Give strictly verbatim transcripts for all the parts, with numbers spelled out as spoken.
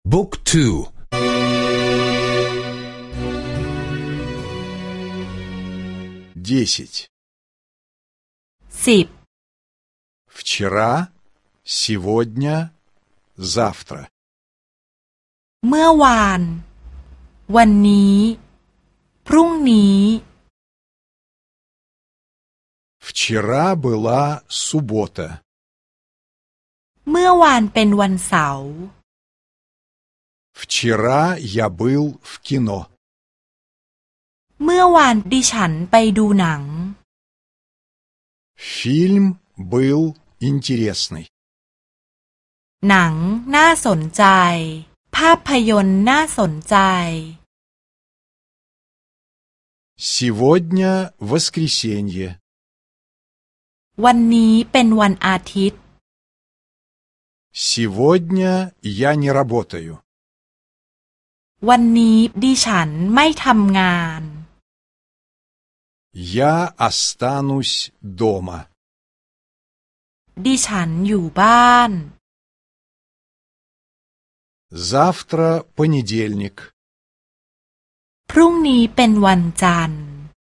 บุ๊กทู десять. สิบ Вчера, сегодня, завтра. เมื่อวาน วันนี้ พรุ่งนี้ Вчера была суббота. เมื่อวานเป็นวันเสาร์ Вчера я был в кино. เมื่อวานดิฉันไปดูหนัง Фильм был интересный. หนังน่าสนใจ ภาพยนตร์น่าสนใจ Сегодня воскресенье. วันนี้เป็นวันอาทิตย์ Сегодня я не работаю. วันนี้ดิฉันไม่ทำงาน Я останусь дома. ดิฉันอยู่บ้าน Завтра понедельник. พรุ่งนี้เป็นวันจันทร์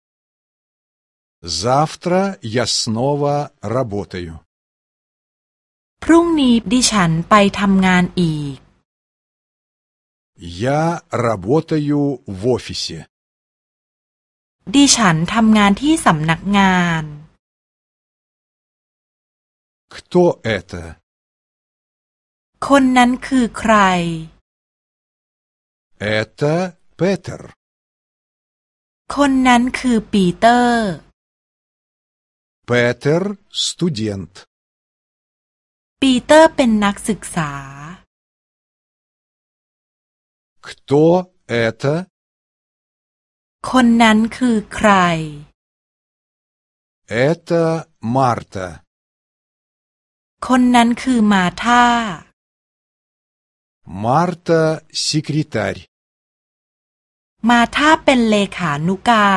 Завтра я снова работаю. พรุ่งนี้ดิฉันไปทำงานอีก Я работаю в офисе. ดิฉันทำงานที่สำนักงาน Кто это? คนนั้นคือใคร Это Петер. คนนั้นคือปีเตอร์ Петер – студент. ปีเตอร์เป็นนักศึกษา Кто это? คนนั้นคือใคร Это Марта. คนนั้นคือมาธา Марта – секретарь. มาธาเป็นเลขานุการ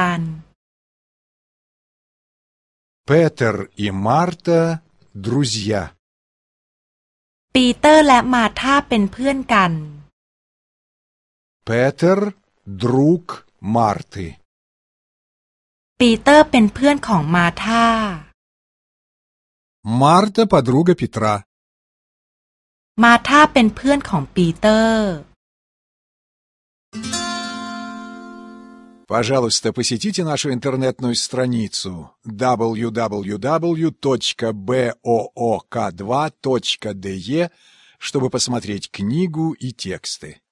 Петер и Марта – друзья. ปีเตอร์และมาธาเป็นเพื่อนกัน Петер – друг Марты. ปีเตอร์เป็นเพื่อนของมาธา Марта – подруга Петра. มาธาเป็นเพื่อนของปีเตอร์ Пожалуйста, посетите нашу интернетную страницу дабл ю дабл ю дабл ю точка буок два точка де, чтобы посмотреть книгу и тексты.